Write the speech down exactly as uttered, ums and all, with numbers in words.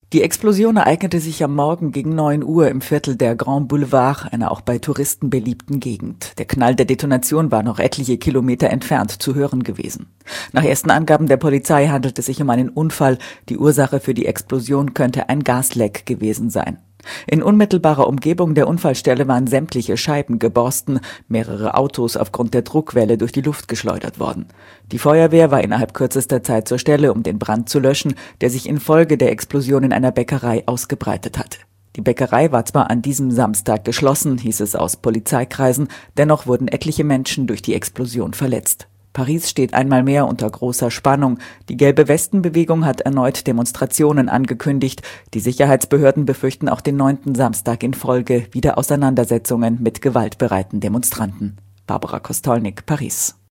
Die Explosion ereignete sich am Morgen gegen neun Uhr im Viertel der Grand Boulevard, einer auch bei Touristen beliebten Gegend. Der Knall der Detonation war noch etliche Kilometer entfernt zu hören gewesen. Nach ersten Angaben der Polizei handelt es sich um einen Unfall. Die Ursache für die Explosion könnte ein Gasleck gewesen sein. In unmittelbarer Umgebung der Unfallstelle waren sämtliche Scheiben geborsten, mehrere Autos aufgrund der Druckwelle durch die Luft geschleudert worden. Die Feuerwehr war innerhalb kürzester Zeit zur Stelle, um den Brand zu löschen, der sich infolge der Explosion in einer Bäckerei ausgebreitet hatte. Die Bäckerei war zwar an diesem Samstag geschlossen, hieß es aus Polizeikreisen, dennoch wurden etliche Menschen durch die Explosion verletzt. Paris steht einmal mehr unter großer Spannung. Die Gelbe-Westen-Bewegung hat erneut Demonstrationen angekündigt. Die Sicherheitsbehörden befürchten auch den neunten Samstag in Folge wieder Auseinandersetzungen mit gewaltbereiten Demonstranten. Barbara Kostolnik, Paris.